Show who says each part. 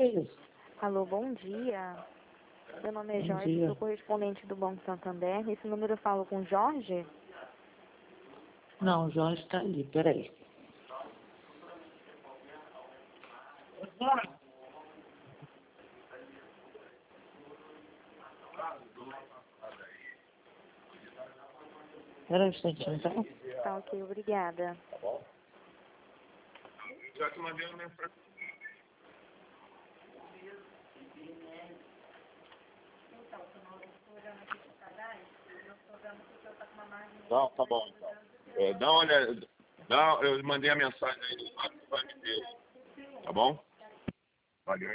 Speaker 1: isso?
Speaker 2: Alô, bom dia. Meu nome é
Speaker 1: Bom
Speaker 2: Jorge,
Speaker 1: dia.
Speaker 2: sou correspondente do Banco Santander. Nesse número eu falo com Jorge?
Speaker 1: Não, o Jorge está ali, peraí. Espera um instantinho, tá?
Speaker 2: Tá ok, obrigada.
Speaker 3: Já te mandei uma mensagem. Não, tá bom então. Dá uma olhada. Eu mandei a mensagem aí no WhatsApp dele. Tá bom? Valeu.